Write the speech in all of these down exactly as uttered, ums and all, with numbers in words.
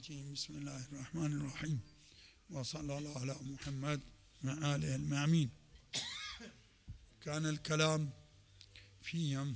الرجيم. بسم الله الرحمن الرحيم، وصلى الله على محمد وآله المعمين. كان الكلام في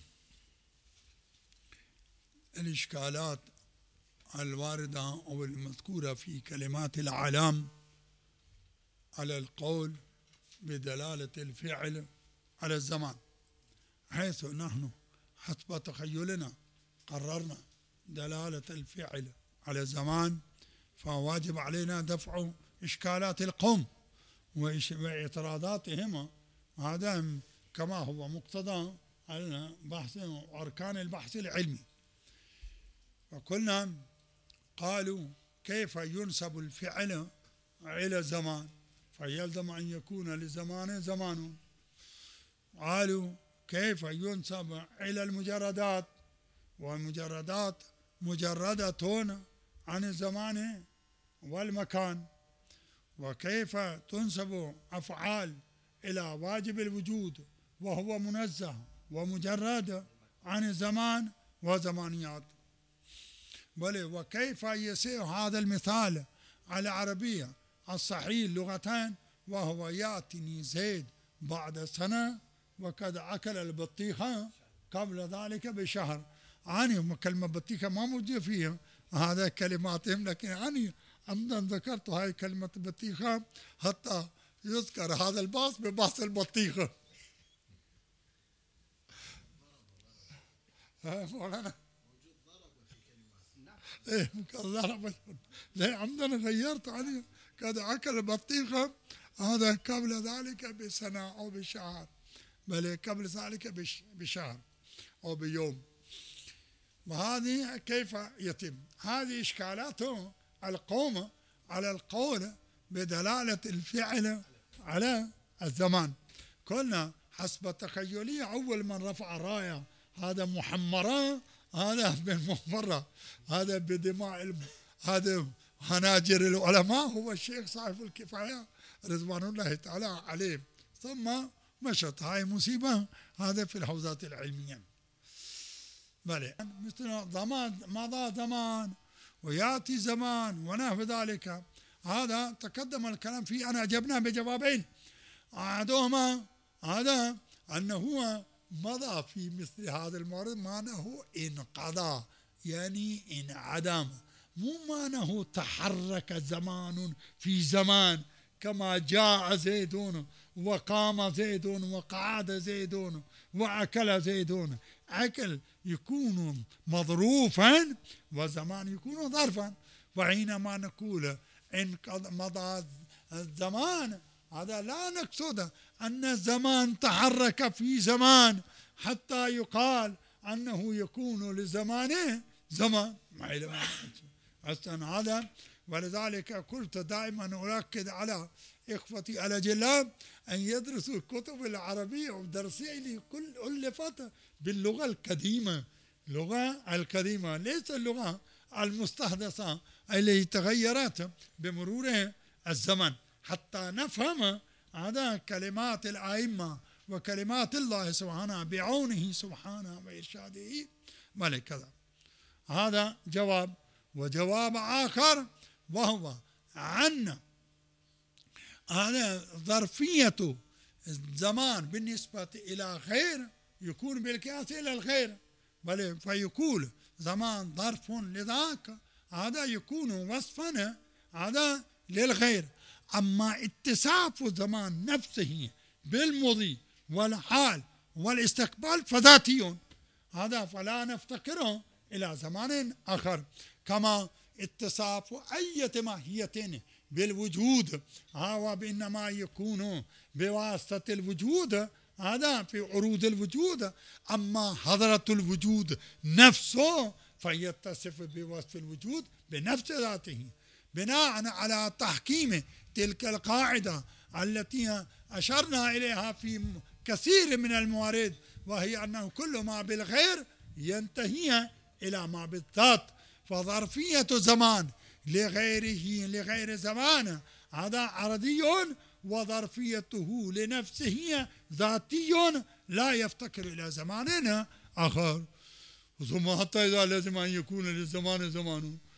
الإشكالات الواردة أو المذكورة في كلمات الأعلام على القول بدلالة الفعل على الزمان، حيث نحن حسب تخيلنا قررنا دلالة الفعل على الزمان، فواجب علينا دفع إشكالات القوم واعتراضاتهم، هذا كما هو مقتضى البحث وأركان البحث العلمي. وقلنا قالوا كيف ينسب الفعل إلى الزمان، فيلزم أن يكون لزمان زمان. قالوا كيف ينسب إلى المجردات، والمجردات مجردة عن الزمان والمكان. وكيف تنسب أفعال إلى واجب الوجود وهو منزه ومجرد عن الزمان وزمانيات. بل وكيف يصير هذا المثال على العربية الصحيح لغتين، وهو يأتيني زيد بعد سنة وقد أكل البطيخة قبل ذلك بشهر. أنا كلمة بطيخة ما موجودة فيها هذا كلماتهم، لكن أنا عمدا ذكرت هاي كلمة بطيخة حتى يذكر هذا الباص بباص البطيخة. مولانا ايه ضرب، لا عمدا غيرت عليه قد أكل البطيخة هذا قبل ذلك بسنة أو بشهر، بل قبل ذلك بشهر أو بيوم. وهذه كيف يتم؟ هذه إشكالاته القوم على القول بدلالة الفعل على الزمان. قلنا حسب تخيلي أول من رفع راية هذا محمرة، هذا بالمحمرة، هذا بدماء الم... هذا هناجر العلماء هو الشيخ صاحب الكفاية رضوان الله تعالى عليه. ثم مشت هاي مصيبة هذا في الحوزات العلمية. بلى مثل زمان مضى زمان ويأتي زمان ونحو ذلك، هذا تقدم الكلام فيه. أنا أجبنا بجوابين، أحدهما هذا أنه هو مضى في مثل هذا المورد معناه انقضى، يعني انعدم، مو معناه تحرك زمان في زمان كما جاء زيدون وقام زيدون وقعد زيدون وأكل زيدون. أكل يكون مظروفا وزمان يكون ظرفا. وحينما نقول إن مضى الزمان هذا لا نقصد أن الزمان تحرك في زمان حتى يقال أنه يكون لزمانه زمان، ما علم أصلا هذا. ولذلك قلت دائما أؤكد على إخوتي الأجلاء أن يدرسوا الكتب العربية ودرسي لكل ألفت باللغة القديمة، اللغة القديمة ليس اللغة المستحدثة التي تغيرت بمرور الزمن، حتى نفهم هذا كلمات الأئمة وكلمات الله سبحانه بعونه سبحانه وإرشاده ملك كذا. هذا جواب. وجواب آخر وهو عن هذا ظرفية الزمان بالنسبة إلى خير يكون بالقياس إلى الخير، بل فيقول زمان ظرف لذاك، هذا يكون وصفا هذا للخير. أما اتصاف الزمان نفسه بالمضي والحال والاستقبال فذاتي، هذا فلا نفتكره إلى زمان آخر. كما اتصاف أي ماهية بالوجود هو بإنما يكون بواسطة الوجود، هذا في عروض الوجود. أما حضرة الوجود نفسه فيتصف بوصف الوجود بنفس ذاته، بناء على تحكيم تلك القاعدة التي أشرنا إليها في كثير من الموارد، وهي أنه كل ما بالغير ينتهي إلى ما بالذات. فظرفية زمان لغيره لغير زمان هذا عرضي، وظرفيته لنفسه ذاتي لا يفتكر إلى زمان آخر. ثم حتى إذا لازم أن يكون للزمان زمان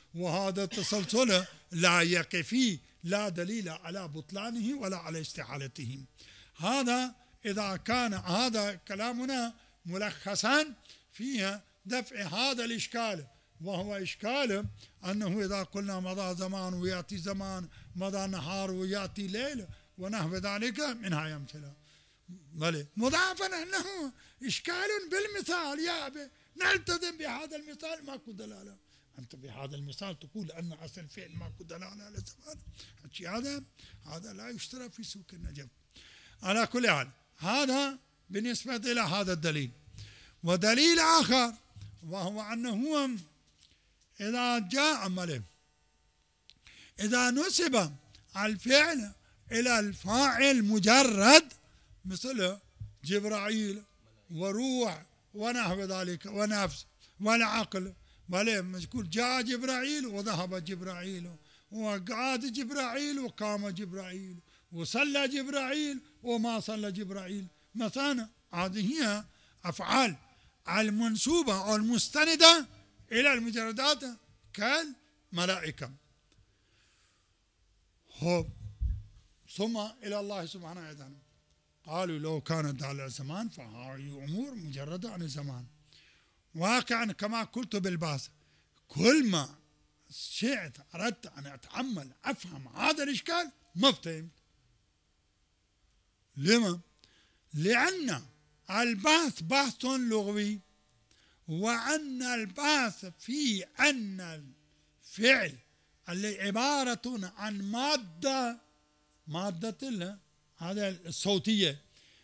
وهذا التسلسل لا يقفي، لا دليل على بطلانه ولا على استحالته. هذا إذا كان هذا كلامنا ملخصا فيها دفع هذا الإشكال، وهو إشكال أنه إذا قلنا مضى زمان ويأتي زمان، مضى نهار ويأتي ليل ونحو ذلك منها أمثلة. بل مضافا أنه إشكال بالمثال، يا أبي نلتزم بهذا المثال ماكو دلالة. أنت بهذا المثال تقول أن أصل الفعل ماكو دلالة على الزمان، هذا هذا لا يشترى في سوق النجف. على كل حال هذا بالنسبة إلى هذا الدليل. ودليل آخر وهو أنه إذا جاء عمله إذا نسب الفعل إلى الفاعل مجرد مثل جبرائيل وروح ونحو ذلك ونفس والعقل، بل يقول جاء جبرائيل وذهب جبرائيل، وقعد جبرائيل وقام جبرائيل، وصلى جبرائيل وما صلى جبرائيل مثلا. هذه هي أفعال المنسوبة أو المستندة إلى المجردات كالملائكة. ثم إلى الله سبحانه وتعالى قالوا لو كانت على الزمان فهذه أمور مجردة عن الزمان. واقعا كما قلت بالباس، كل ما شئت أردت أن أتأمل أفهم هذا الإشكال ما فهمت. لما؟ لأن البحث بحث لغوي، وأن البحث في أن الفعل اللي عبارة عن مادة مادة هذا الصوتية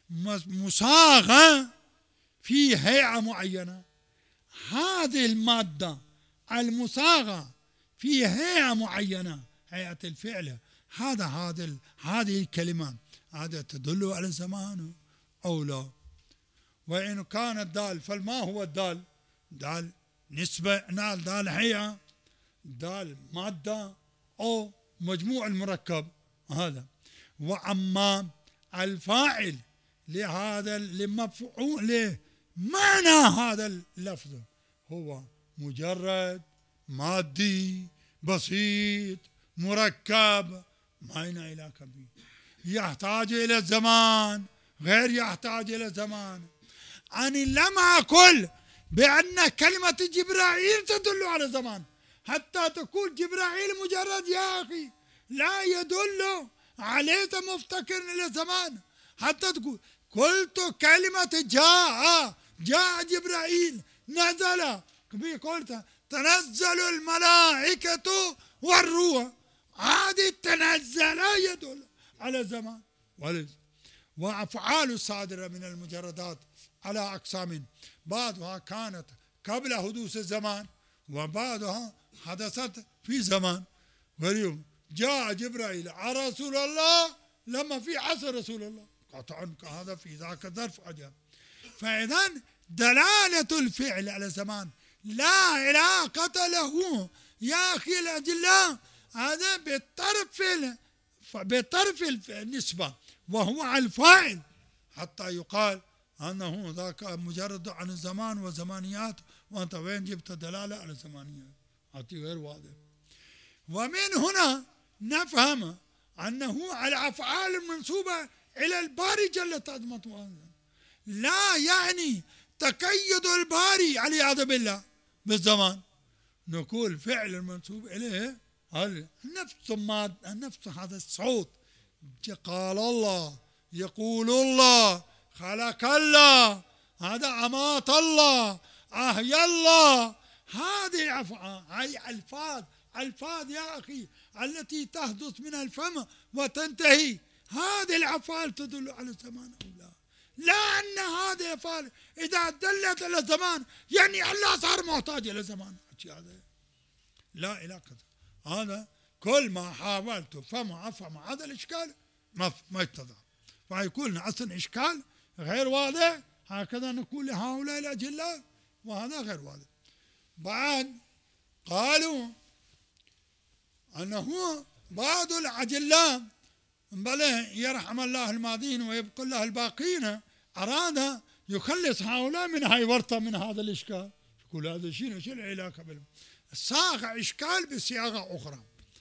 مصاغة في هيئة معينة، هذه المادة المصاغة في هيئة معينة هيئة الفعل، هذا هذا هذه الكلمة هذا تدل على الزمان أو لا. وإن كان الدال فما هو الدال؟ دال نسبة، دال هيئة، دال مادة أو مجموع المركب هذا. وأما الفاعل لهذا لمفعول له معنى هذا اللفظ هو مجرد مادي بسيط مركب ما إلى كبير، يحتاج إلى الزمان غير يحتاج إلى الزمان. أنا لم أقل بأن كلمة جبرائيل تدل على الزمان حتى تقول جبرائيل مجرد، يا أخي لا يدل عليك مفتكر إلى الزمان. حتى تقول قلت كلمة جاء جاء جبرائيل نزل، قلت تنزل الملائكة والروح، هذه تنزل يدل على الزمان. وأفعال الصادرة من المجردات على أقسام، بعضها كانت قبل حدوث الزمان وبعضها حدثت في زمان. واليوم جاء جبرائيل على رسول الله لما في عصر رسول الله قطعا، هذا في ذاك الظرف أجاب. فإذا دلالة الفعل على الزمان لا علاقة له يا أخي الأجلاء، هذا بالطرف بطرف النسبة وهو الفاعل، حتى يقال أنه ذاك مجرد عن الزمان والزمانيات، وأنت وين جبت دلالة على الزمانيات؟ هذه غير واضح. ومن هنا نفهم أنه الأفعال المنسوبة إلى الباري جل عظمته لا يعني تقيد الباري والعياذ بالله بالزمان. نقول فعل المنسوب إليه النفس، ما النفس هذا الصوت، قال الله، يقول الله، خلق الله، هذا أمات الله، أحيا الله، هذه أفعال، هي ألفاظ ألفاظ يا أخي التي تحدث من الفم وتنتهي، هذه الأفعال تدل على الزمان أو لا؟ لا أن هذه الأفعال إذا دلت على الزمان يعني الله صار محتاج إلى الزمان، لا علاقة. هذا كل ما حاولت فما أفهم هذا الإشكال ما ما اتضح، فيكون أصلا إشكال غير واضح. هكذا نقول لهؤلاء الأجلاء وهذا غير واضح. بعد قالوا أنه بعض الأجلاء بل يرحم الله الماضين ويبقى الله الباقين أراد يخلص هؤلاء من هاي ورطة من هذا الإشكال. يقول هذا شيء شو العلاقة بال صاغ إشكال بصياغة أخرى.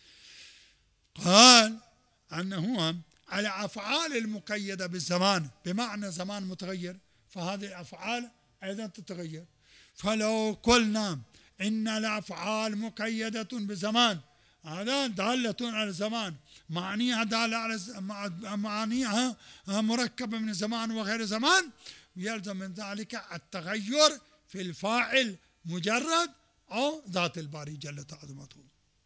قال أنه الأفعال المقيدة بالزمان بمعنى زمان متغير، فهذه الأفعال أيضا تتغير. فلو قلنا إن الأفعال مقيدة بزمان، هذا دالة على الزمان، معانيها دالة على معانيها مركبة من زمان وغير زمان، يلزم من ذلك التغير في الفاعل مجرد أو ذات الباري جلت عظمته.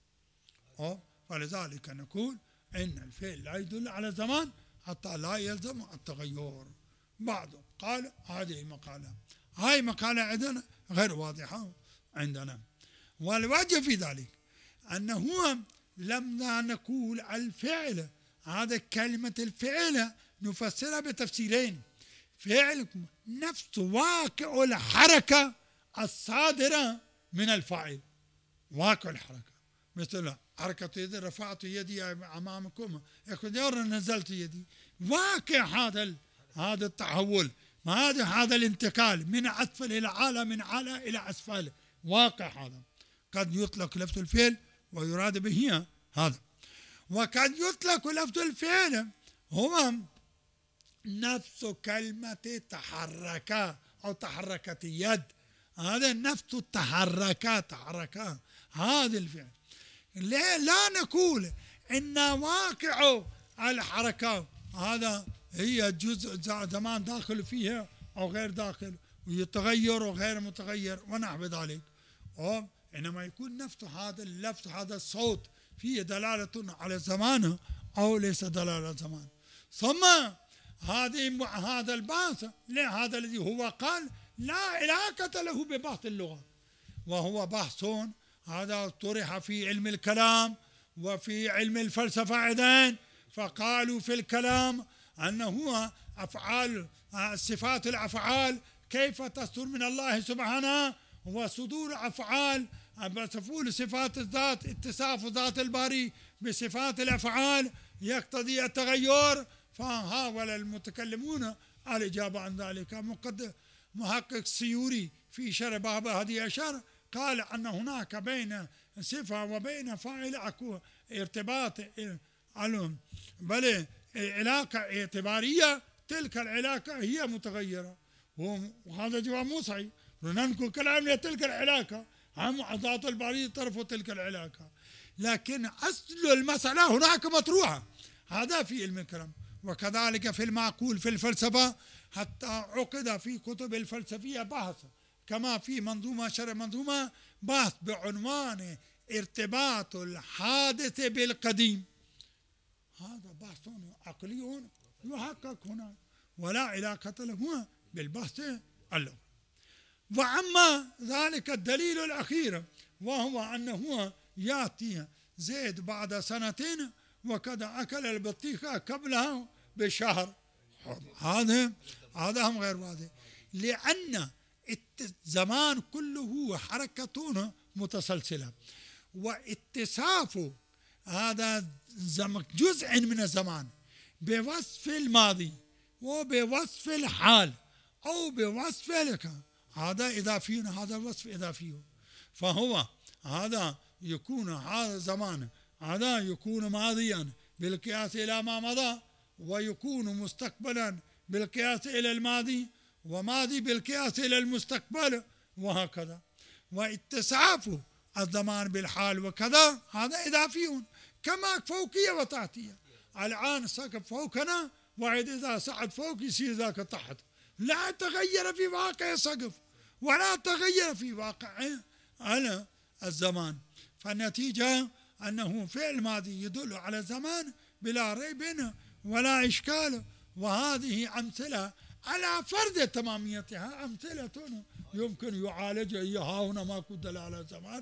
فلذلك نقول إن الفعل لا يدل على الزمان حتى لا يلزم التغير. بعضهم قال هذه مقالة، هاي مقالة عندنا غير واضحة عندنا. والوجه في ذلك أنه لما نقول الفعل، هذا كلمة الفعل نفسرها بتفسيرين. فعل نفس واقع الحركة الصادرة من الفاعل، واقع الحركة، مثل حركة يدي، رفعت يدي أمامكم، يقول نزلت يدي، واقع هذا هذا التحول، هذا هذا الانتقال من أسفل إلى أعلى، من أعلى إلى أسفل، واقع هذا. قد يطلق لفظ الفعل ويراد به هذا، وقد يطلق لفظ الفعل هو نفس كلمة تحرك أو تحركت يد، هذا نفس التحركات، تحركا هذا الفعل. لا نقول إن واقع الحركة هذا هي جزء زمان داخل فيها أو غير داخل، ويتغير وغير متغير ونحو ذلك، إنما يكون نفس هذا اللفظ، هذا الصوت فيه دلالة على الزمان أو ليس دلالة على الزمان. ثم هذه هذا البحث هذا الذي هو قال لا علاقة له ببحث اللغة، وهو بحث هذا طرح في علم الكلام وفي علم الفلسفة أيضا. فقالوا في الكلام أنه أفعال، صفات الأفعال كيف تصدر من الله سبحانه، وصدور أفعال بصفول صفات الذات، اتصاف ذات الباري بصفات الأفعال يقتضي التغير. فحاول المتكلمون الإجابة عن ذلك. مقدم محقق السيوري في شرح باب هذه أشار قال أن هناك بين صفة وبين فاعل أكو ارتباط، بل علاقة اعتبارية، تلك العلاقة هي متغيرة، وهذا جواب مو صحيح. ننقل كلام تلك العلاقة هم ذات الباري طرف تلك العلاقة، لكن أصل المسألة هناك مطروحة، هذا في علم الكلام. وكذلك في المعقول في الفلسفة، حتى عقد في كتب الفلسفية بحث، كما في منظومة شرح منظومة بحث بعنوان ارتباط الحادث بالقديم. هذا بحث عقلي يحقق هنا ولا علاقة له بالبحث اللغوي. وأما ذلك الدليل الأخير وهو أنه يأتي زيد بعد سنتين وقد أكل البطيخة قبلها بشهر، هذا هذا هم غير واضح، لأن الزمان كله حركة متسلسلة، واتصاف هذا جزء من الزمان بوصف الماضي وبوصف الحال أو بوصف لك، هذا إضافي، هذا الوصف إضافي، فهو هذا يكون هذا زمان، هذا يكون ماضيا بالقياس إلى ما مضى، ويكون مستقبلا بالقياس إلى الماضي، وماضي بالقياس إلى المستقبل، وهكذا. واتصاف الزمان بالحال وكذا هذا إضافي، كما فوقية وتحتية. الآن السقف فوقنا، وعند إذا صعد فوق يصير ذاك تحت، لا تغير في واقع السقف ولا تغير في واقع على الزمان. فالنتيجة أنه فعل ماضي يدل على الزمان بلا ريب ولا إشكال. وهذه أمثلة على فرض تماميتها، أمثلة يمكن يعالج إياها هنا ما دل على الزمان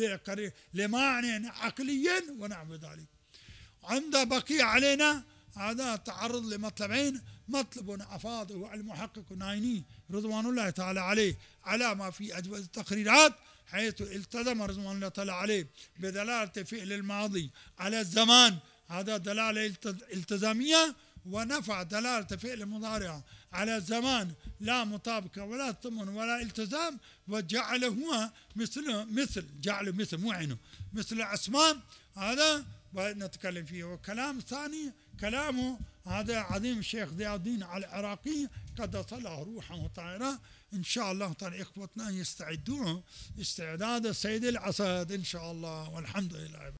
لمعنى عقلي ونحو ذلك. عند بقي علينا هذا تعرض لمطلبين، مطلب أفاضه المحقق النايني رضوان الله تعالى عليه على ما في أجوبة التقريرات، حيث التزم رضوان الله تعالى عليه بدلالة فعل الماضي على الزمان، هذا دلالة التزامية، ونفع دلالة فعل مضارع على زمان لا مطابقة ولا ضمن ولا التزام، وجعله هو مثل مثل جعله مثل مو عينه مثل الأسماء، هذا نتكلم فيه. وكلام ثاني كلامه هذا عظيم الشيخ ضياء الدين العراقي قدس الله روحه طاهرة، إن شاء الله تعالى إخوتنا يستعدون استعداد السيد العسد إن شاء الله، والحمد لله.